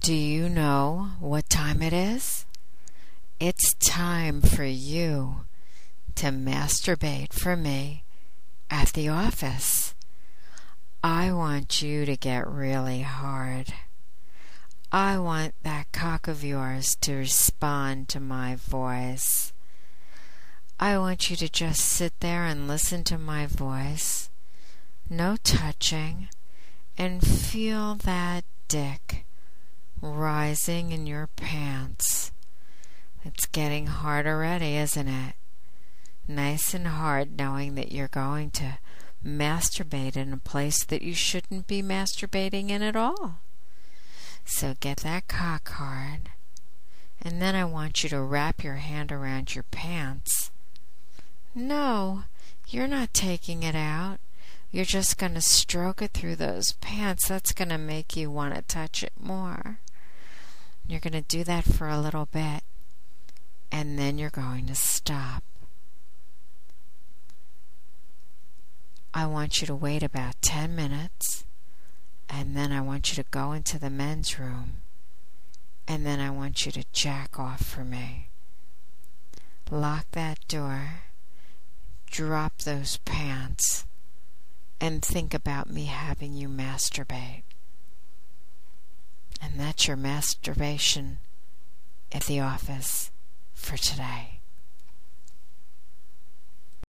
Do you know what time it is? It's time for you to masturbate for me at the office. I want you to get really hard. I want that cock of yours to respond to my voice. I want you to just sit there and listen to my voice, no touching, and feel that dick rising in your pants. It's getting hard already, isn't it? Nice and hard knowing that you're going to masturbate in a place that you shouldn't be masturbating in at all. So get that cock hard, and then I want you to wrap your hand around your pants. No, you're not taking it out. You're just going to stroke it through those pants. That's going to make you want to touch it more. You're going to do that for a little bit, and then you're going to stop. I want you to wait about 10 minutes, and then I want you to go into the men's room, and then I want you to jack off for me. Lock that door, drop those pants, and think about me having you masturbate. And that's your masturbation at the office for today.